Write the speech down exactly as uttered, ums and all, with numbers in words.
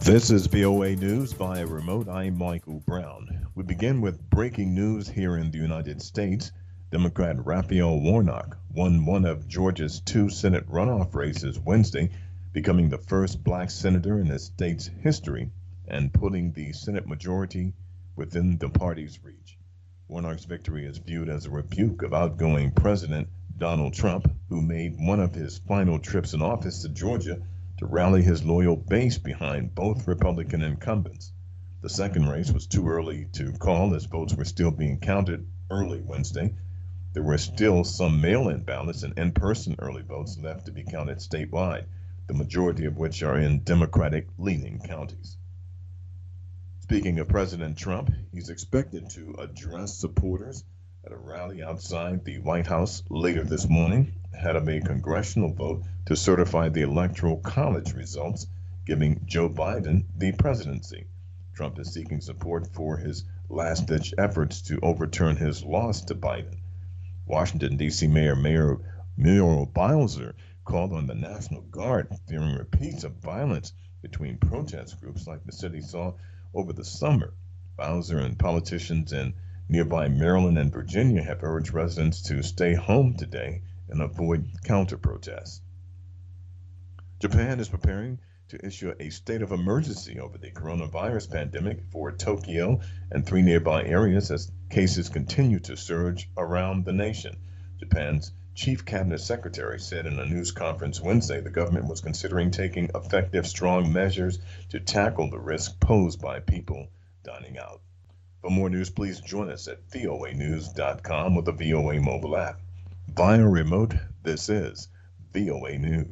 This is V O A News via remote. I'm Michael Brown. We begin with breaking news here in the United States. Democrat Raphael Warnock won one of Georgia's two Senate runoff races Wednesday, becoming the first black senator in the state's history and putting the Senate majority within the party's reach. Warnock's victory is viewed as a rebuke of outgoing President Donald Trump, who made one of his final trips in office to Georgia to rally his loyal base behind both Republican incumbents. The second race was too early to call as votes were still being counted early Wednesday. There were still some mail-in ballots and in-person early votes left to be counted statewide, the majority of which are in Democratic-leaning counties. Speaking of President Trump, he's expected to address supporters at a rally outside the White House later this morning, ahead of a congressional vote to certify the Electoral College results, giving Joe Biden the presidency. Trump is seeking support for his last-ditch efforts to overturn his loss to Biden. Washington, D C. Mayor Mayor Muriel Bowser called on the National Guard, fearing repeats of violence between protest groups like the city saw over the summer. Bowser and politicians in nearby Maryland and Virginia have urged residents to stay home today and avoid counter-protests. Japan is preparing to issue a state of emergency over the coronavirus pandemic for Tokyo and three nearby areas as cases continue to surge around the nation. Japan's chief cabinet secretary said in a news conference Wednesday the government was considering taking effective, strong measures to tackle the risk posed by people dining out. For more news, please join us at V O A news dot com with the V O A mobile app. Via remote, this is V O A News.